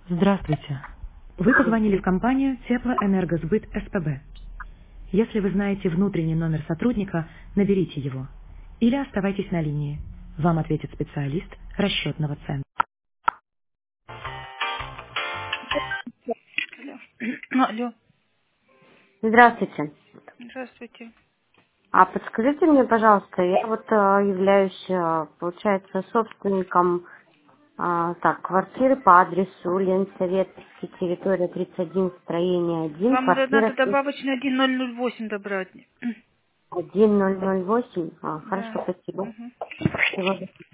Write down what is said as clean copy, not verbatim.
Здравствуйте. Вы позвонили в компанию Теплоэнергосбыт СПБ. Если вы знаете внутренний номер сотрудника, наберите его. Или оставайтесь на линии. Вам ответит специалист расчетного центра. Алло, Здравствуйте. здравствуйте. А подскажите мне, пожалуйста, я вот являюсь, получается, собственником квартиры по адресу Ленсоветский, территория 31, строение 1, Вам надо квартира добавочно 1008 добрать. 1008. Да. Хорошо, спасибо. Мгм. Всего